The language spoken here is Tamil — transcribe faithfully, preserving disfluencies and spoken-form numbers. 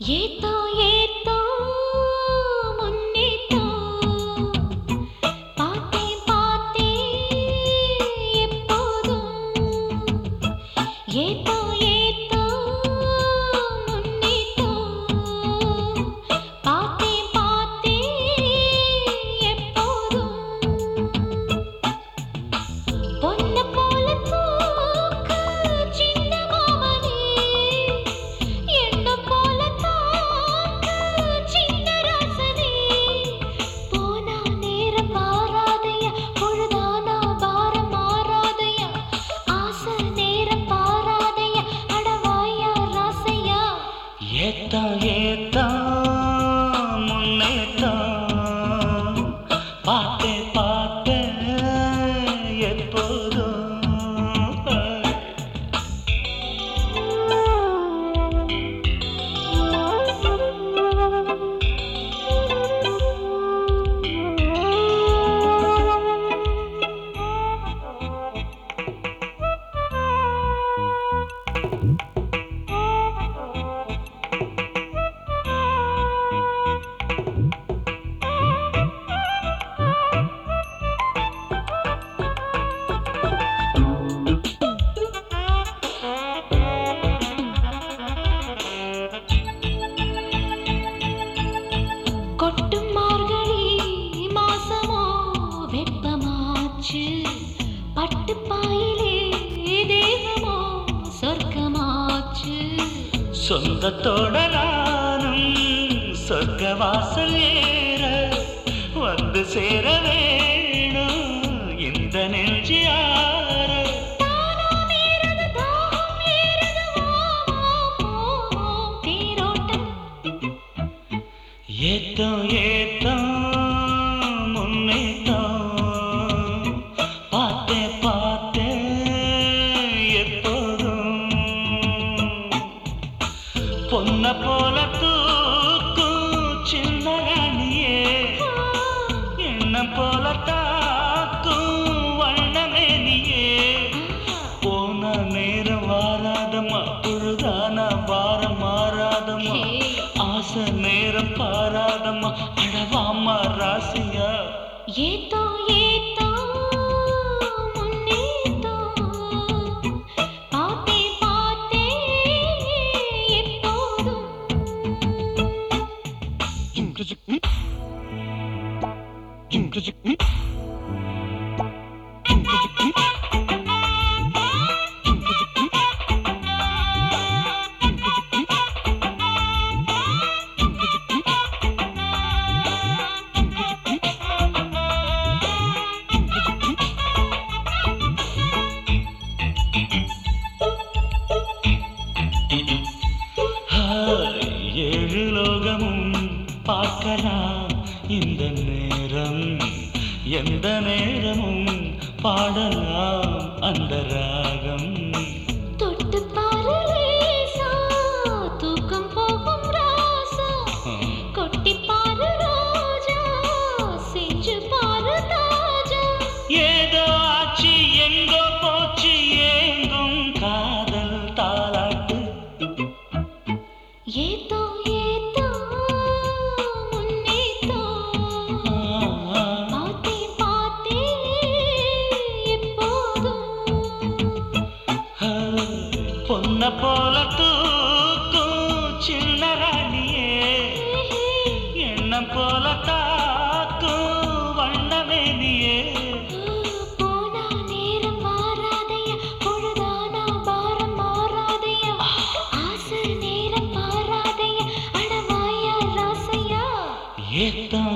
ஏத்தோ ஏத்தோ முன்னேத்தோ பாத்தே பாத்தே எப்போதும் ஏத்தோ ஏத்தோ முன்னேத்தோ பாத்தே பாத்தே எப்போதும் பொன்ன போல தூக்கு சின்ன மாமனே என்ன போல தாக்கு சின்ன ராசனே போனா நேரம் மாறாதையா பொழுதானா பாரம் மாறாதையா ஆசை நேரம் பாராதையா அடவாயா ராசையா ஏத்தா ஏத்தா முன்னேத்தா பாத்தே பாத்தே எப்போதும் கொட்டும் மார்கழி மாசமோ வெப்பமாச்சு பட்டு பாயிலே தேகமோ சொர்க்கமாச்சு சொந்தத்தோட நானும் சொர்க்க வாசல் ஏற வந்து சேர வேணும் இந்த நெஞ்சு யார தானம் ஏறது தாகம் ஏறது வா வா போவோம் தேரோட்டம் ஏத்தோ ஏத்தோ முன்னேத்தோ பாத்தே பாத்தே எப்போதும் பொன்ன போல தூக்கும் சின்ன ராணியே என்ன போல தாக்கும் வண்ணமேனியே போன நேரம் வாராதம்மா பொழுதானா பாரம் மாறாதம்மா ஆசை நேரம் பாராதம்மா அடவாமா ராசியா ஏத்தோ ஏத்தோ முன்னேத்தோ பாத்தே பாத்தே எப்போதும் ஏழு லோகமும் பார்க்கலாம் இந்த நேரம் எந்த நேரமும் பாடலாம் அந்த ராகம் தொட்டு பாரு லேசா தூக்கம் போகும் ராசா கொட்டி பாரு ரோஜா செஞ்சு பாரு தாஜா ஏதோ ஆச்சு எங்கோ போச்சு ஏங்கும் காதல் தாலாட்டு ஏத்தோ ஏத்தோ முன்னேத்தோ பாத்தே பாத்தே எப்போதும் பொன்ன போல தூக்கும் சின்ன ராணியே எண்ணம் போல தாக்கும் வண்ணமேனியே போனா நேரம் மாறாதையா பொழுதானா பாரம் மாறாதையா ஆசை நேரம் பாராதையா அடவாயா ராசையா ஏத்தா